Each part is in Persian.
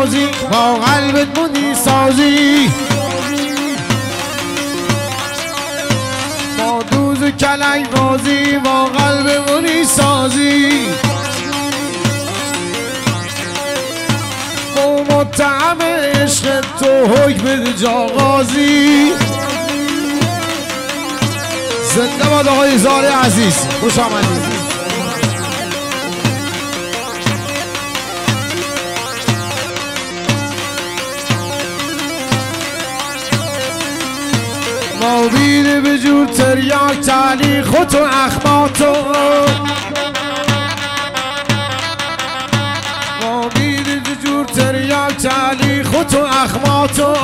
بازی با قلبت مونی سازی با دوز کلنگ بازی با قلب مونی سازی با متهم عشق تو حکم بده جا غازی زنده باد آقای زاره عزیز خوش آمدید ما بیده به جور تریاک تعلیق و تو اخماتو ما بیده به جور تریاک تعلیق و تو اخماتو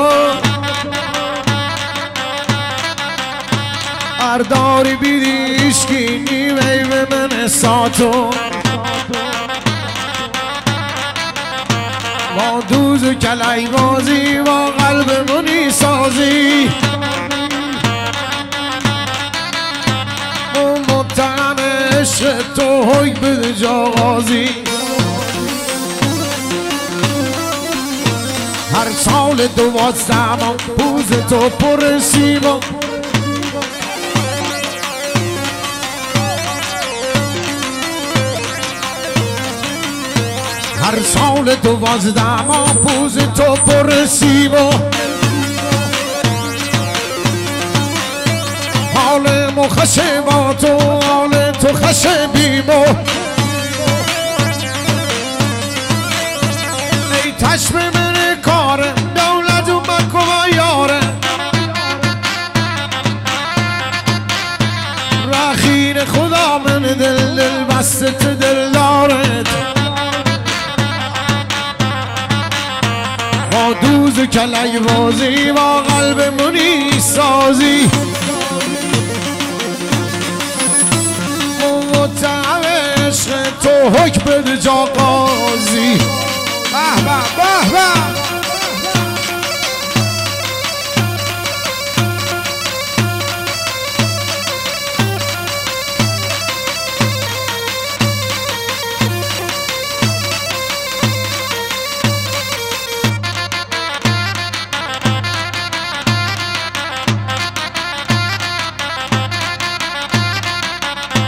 ارداری بیدی اشکی نیوی به من ساتو با دوز کلای بازی با قلب منی سازی متهم عشق تو حکم بده جا غازی هر سال 12 ماه پوز تو پر سیما هر سال 12 ماه پوز تو پر سیما حال ما خشم تو حال تو خشم بیمو ای تشم من کاره دولت و مکو و یاره رخیر خدا من دل بستت دل دارد با دوز کلای بازی با قلب منی سازی متهم عشق تو حکم بده جا غازی به به به به